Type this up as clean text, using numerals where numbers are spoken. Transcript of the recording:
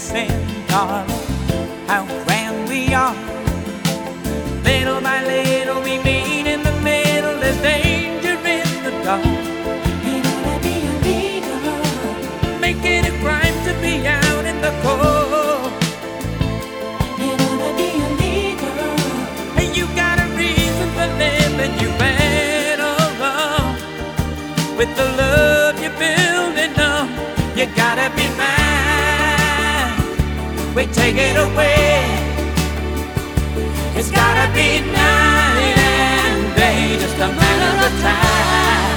dancing, darling, how grand we are. Little by little we meet in the middle, there's danger in the dark. It ought to be illegal, make it a crime to be out in the cold. It ought to be illegal, and you got a reason for living, you better run with the love you're building up. You gotta be mine, we take it away. It's gotta be night and day, just a matter of time.